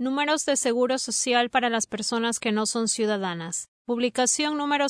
Números de seguro social para las personas que no son ciudadanas. Publicación número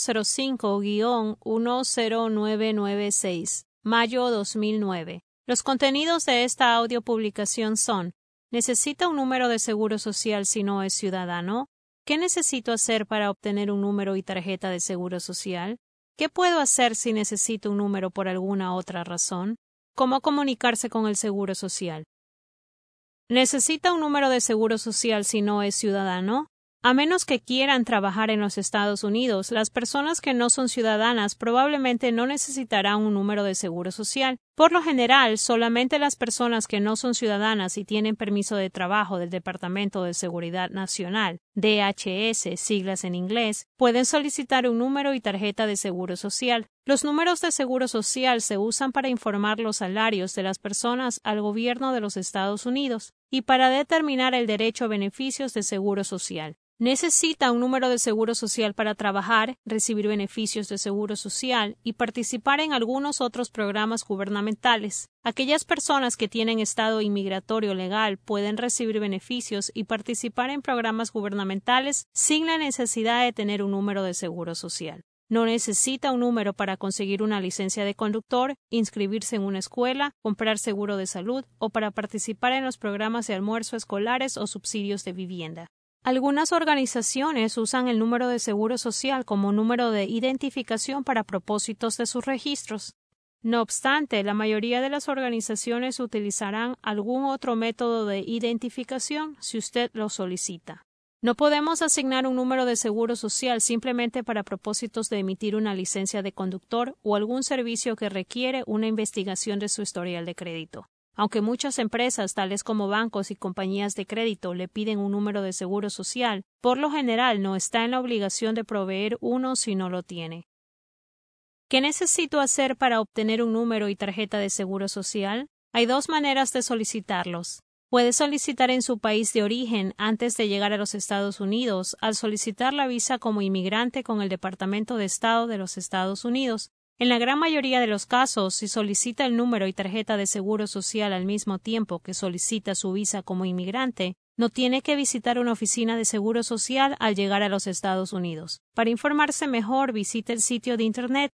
05-10996, mayo 2009. Los contenidos de esta audiopublicación son: ¿necesita un número de seguro social si no es ciudadano? ¿Qué necesito hacer para obtener un número y tarjeta de seguro social? ¿Qué puedo hacer si necesito un número por alguna otra razón? ¿Cómo comunicarse con el seguro social? ¿Necesita un número de seguro social si no es ciudadano? A menos que quieran trabajar en los Estados Unidos, las personas que no son ciudadanas probablemente no necesitarán un número de seguro social. Por lo general, solamente las personas que no son ciudadanas y tienen permiso de trabajo del Departamento de Seguridad Nacional, DHS, siglas en inglés, pueden solicitar un número y tarjeta de seguro social. Los números de seguro social se usan para informar los salarios de las personas al gobierno de los Estados Unidos y para determinar el derecho a beneficios de seguro social. Necesita un número de seguro social para trabajar, recibir beneficios de seguro social y participar en algunos otros programas gubernamentales. Aquellas personas que tienen estado inmigratorio legal pueden recibir beneficios y participar en programas gubernamentales sin la necesidad de tener un número de seguro social. No necesita un número para conseguir una licencia de conductor, inscribirse en una escuela, comprar seguro de salud o para participar en los programas de almuerzo escolares o subsidios de vivienda. Algunas organizaciones usan el número de seguro social como número de identificación para propósitos de sus registros. No obstante, la mayoría de las organizaciones utilizarán algún otro método de identificación si usted lo solicita. No podemos asignar un número de seguro social simplemente para propósitos de emitir una licencia de conductor o algún servicio que requiere una investigación de su historial de crédito. Aunque muchas empresas, tales como bancos y compañías de crédito, le piden un número de seguro social, por lo general no está en la obligación de proveer uno si no lo tiene. ¿Qué necesito hacer para obtener un número y tarjeta de seguro social? Hay dos maneras de solicitarlos. Puede solicitar en su país de origen antes de llegar a los Estados Unidos al solicitar la visa como inmigrante con el Departamento de Estado de los Estados Unidos. En la gran mayoría de los casos, si solicita el número y tarjeta de seguro social al mismo tiempo que solicita su visa como inmigrante, no tiene que visitar una oficina de seguro social al llegar a los Estados Unidos. Para informarse mejor, visite el sitio de internet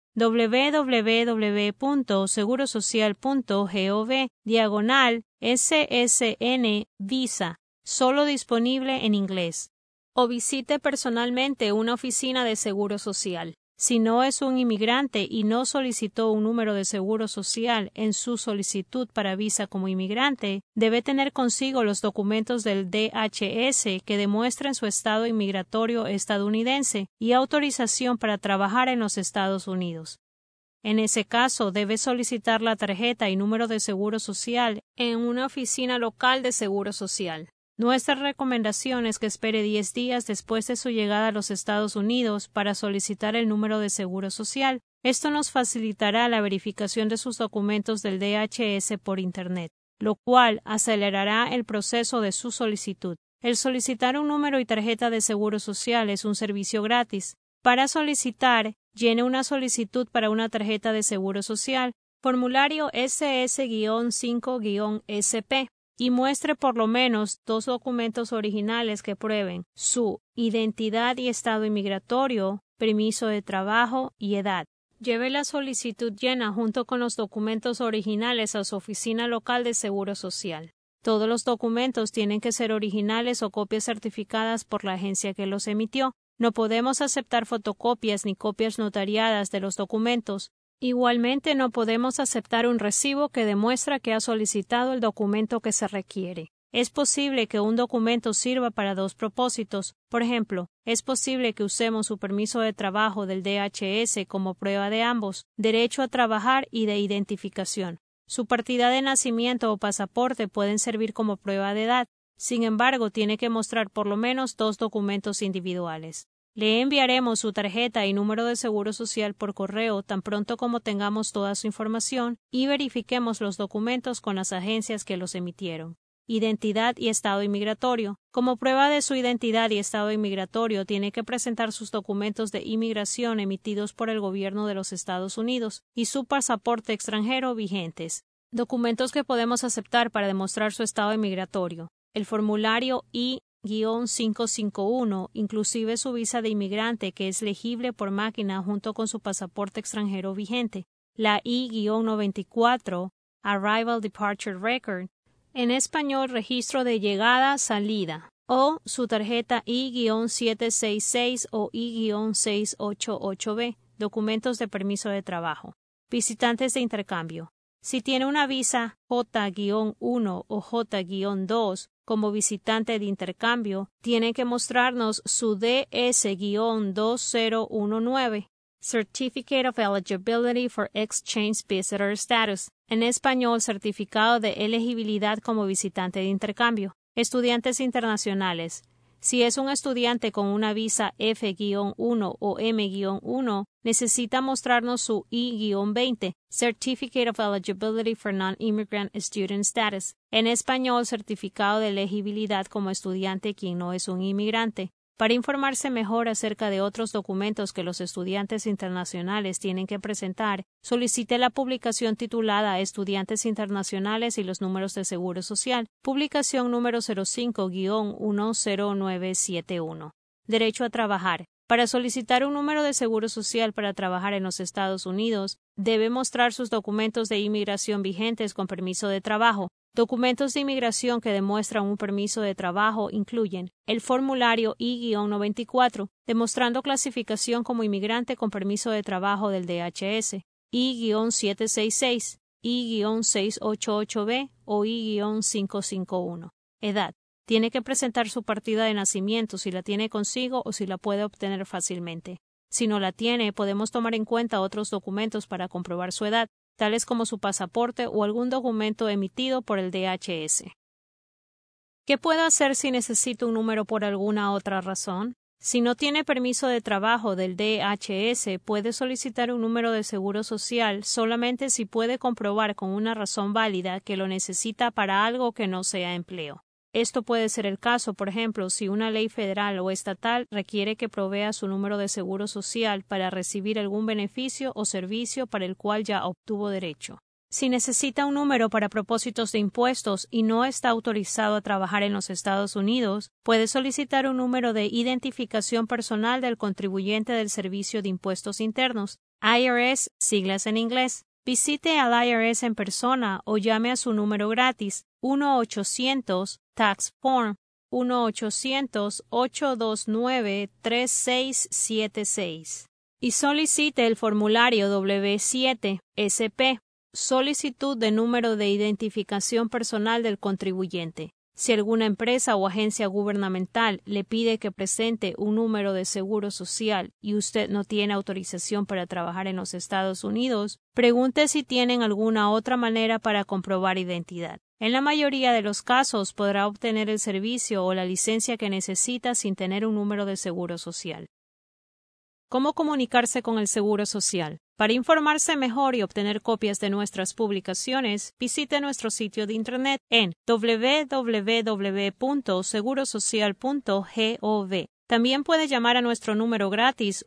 www.segurosocial.gov/SSN Visa, solo disponible en inglés, o visite personalmente una oficina de seguro social. Si no es un inmigrante y no solicitó un número de seguro social en su solicitud para visa como inmigrante, debe tener consigo los documentos del DHS que demuestren su estado inmigratorio estadounidense y autorización para trabajar en los Estados Unidos. En ese caso, debe solicitar la tarjeta y número de seguro social en una oficina local de seguro social. Nuestra recomendación es que espere 10 días después de su llegada a los Estados Unidos para solicitar el número de seguro social. Esto nos facilitará la verificación de sus documentos del DHS por Internet, lo cual acelerará el proceso de su solicitud. El solicitar un número y tarjeta de seguro social es un servicio gratis. Para solicitar, llene una solicitud para una tarjeta de seguro social, formulario SS-5-SP. Y muestre por lo menos 2 documentos originales que prueben su identidad y estado inmigratorio, permiso de trabajo y edad. Lleve la solicitud llena junto con los documentos originales a su oficina local de seguro social. Todos los documentos tienen que ser originales o copias certificadas por la agencia que los emitió. No podemos aceptar fotocopias ni copias notariadas de los documentos. Igualmente, no podemos aceptar un recibo que demuestra que ha solicitado el documento que se requiere. Es posible que un documento sirva para 2 propósitos. Por ejemplo, es posible que usemos su permiso de trabajo del DHS como prueba de ambos, derecho a trabajar y de identificación. Su partida de nacimiento o pasaporte pueden servir como prueba de edad. Sin embargo, tiene que mostrar por lo menos 2 documentos individuales. Le enviaremos su tarjeta y número de seguro social por correo tan pronto como tengamos toda su información y verifiquemos los documentos con las agencias que los emitieron. Identidad y estado inmigratorio. Como prueba de su identidad y estado inmigratorio, tiene que presentar sus documentos de inmigración emitidos por el gobierno de los Estados Unidos y su pasaporte extranjero vigentes. Documentos que podemos aceptar para demostrar su estado inmigratorio. El formulario I I-551, inclusive su visa de inmigrante que es legible por máquina junto con su pasaporte extranjero vigente, la I-94, Arrival Departure Record, en español registro de llegada-salida, o su tarjeta I-766 o I-688B, documentos de permiso de trabajo. Visitantes de intercambio. Si tiene una visa J-1 o J-2 como visitante de intercambio, tiene que mostrarnos su DS-2019, Certificate of Eligibility for Exchange Visitor Status, en español certificado de elegibilidad como visitante de intercambio. Estudiantes internacionales. Si es un estudiante con una visa F-1 o M-1, necesita mostrarnos su I-20, Certificate of Eligibility for Non-Immigrant Student Status, en español certificado de elegibilidad como estudiante quien no es un inmigrante. Para informarse mejor acerca de otros documentos que los estudiantes internacionales tienen que presentar, solicite la publicación titulada Estudiantes Internacionales y los números de Seguro Social, publicación número 05-10971. Derecho a trabajar. Para solicitar un número de seguro social para trabajar en los Estados Unidos, debe mostrar sus documentos de inmigración vigentes con permiso de trabajo. Documentos de inmigración que demuestran un permiso de trabajo incluyen el formulario I-94, demostrando clasificación como inmigrante con permiso de trabajo del DHS, I-766, I-688B o I-551. Edad. Tiene que presentar su partida de nacimiento si la tiene consigo o si la puede obtener fácilmente. Si no la tiene, podemos tomar en cuenta otros documentos para comprobar su edad, tales como su pasaporte o algún documento emitido por el DHS. ¿Qué puedo hacer si necesito un número por alguna otra razón? Si no tiene permiso de trabajo del DHS, puede solicitar un número de seguro social solamente si puede comprobar con una razón válida que lo necesita para algo que no sea empleo. Esto puede ser el caso, por ejemplo, si una ley federal o estatal requiere que provea su número de seguro social para recibir algún beneficio o servicio para el cual ya obtuvo derecho. Si necesita un número para propósitos de impuestos y no está autorizado a trabajar en los Estados Unidos, puede solicitar un número de identificación personal del contribuyente del Servicio de Impuestos Internos, IRS, siglas en inglés. Visite al IRS en persona o llame a su número gratis 1-800 Tax Form 1-800-829-3676 y solicite el formulario W7 SP, solicitud de número de identificación personal del contribuyente. Si alguna empresa o agencia gubernamental le pide que presente un número de seguro social y usted no tiene autorización para trabajar en los Estados Unidos, pregunte si tienen alguna otra manera para comprobar identidad. En la mayoría de los casos podrá obtener el servicio o la licencia que necesita sin tener un número de seguro social. ¿Cómo comunicarse con el Seguro Social? Para informarse mejor y obtener copias de nuestras publicaciones, visite nuestro sitio de internet en www.segurosocial.gov. También puede llamar a nuestro número gratis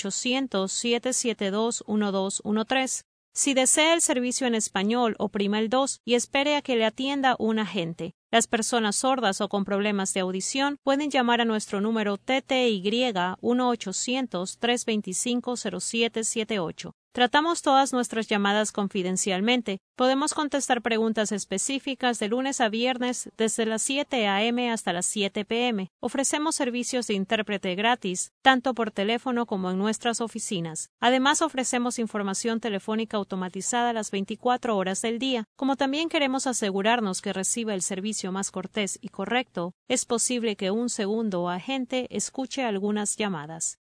1-800-772-1213. Si desea el servicio en español, oprima el 2 y espere a que le atienda un agente. Las personas sordas o con problemas de audición pueden llamar a nuestro número TTY 1-800-325-0778. Tratamos todas nuestras llamadas confidencialmente. Podemos contestar preguntas específicas de lunes a viernes desde las 7 a.m. hasta las 7 p.m. Ofrecemos servicios de intérprete gratis, tanto por teléfono como en nuestras oficinas. Además, ofrecemos información telefónica automatizada las 24 horas del día. Como también queremos asegurarnos que reciba el servicio más cortés y correcto, es posible que un segundo agente escuche algunas llamadas.